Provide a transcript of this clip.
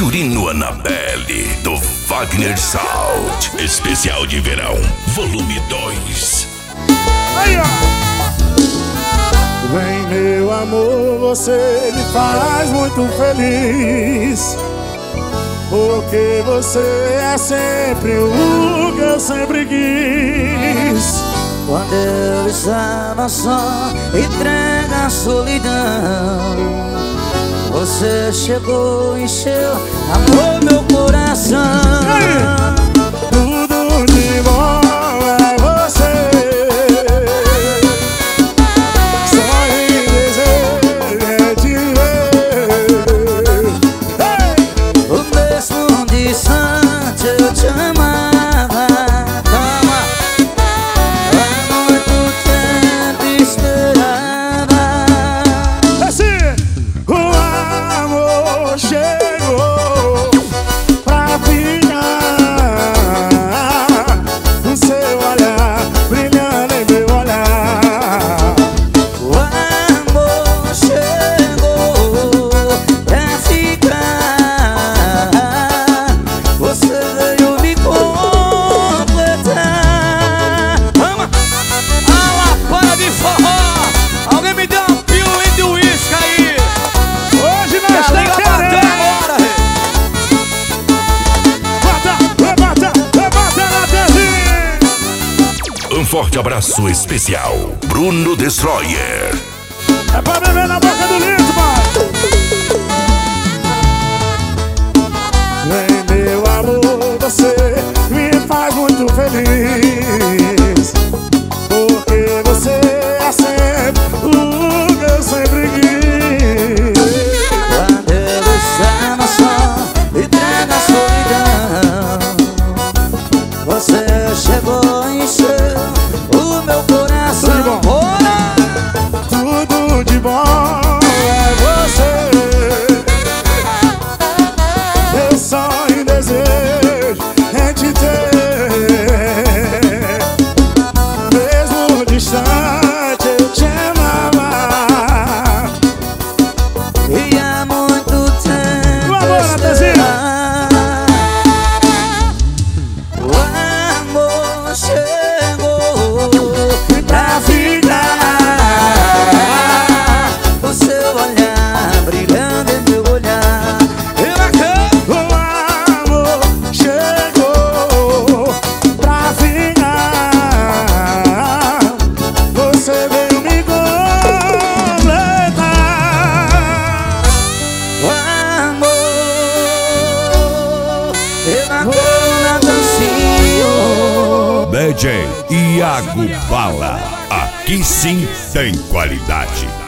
Yurino Anabelle, do Wagner Salt. Especial de verão, volume 2. Aí, ó. Vem, meu amor, você me faz muito feliz, porque você é sempre o que eu sempre quis. Quando eu estava só, entrega a solidão, você chegou e encheu, amor, meu coração. Tudo de bom é você, só em desejo é te ver. O mesmo distante eu te amava, calma, há muito tempo esperava. Assim, o amor chegou pra ficar, o seu olhar brilhando em meu olhar. O amor chegou pra ficar, você veio me completar. Vamos! Ala, para de forró! Alguém me dê uma pílula de uísque aí! Hoje nós A liga estamos bateu querendo. agora! Levanta na telinha. Um forte abraço especial, Bruno Destroyer. É pra beber na boca do litro, mano. Vem, meu amor, você me faz muito feliz, porque você é sempre o que eu sempre quis. Quando eu estava só, entrega a solidão, você chegou e encheu o meu coração. Tudo de bom é você, eu só em desejo é te ter. Mesmo distante eu te amava, E há muito tempo Vamos, Natanzinho. o amor chegou pra ficar, o seu olhar brilhando em meu olhar. E bacana! o amor chegou pra ficar, você veio me completar. O amor e bacana dancinho. DJ Iago Bala. Aqui sim tem qualidade.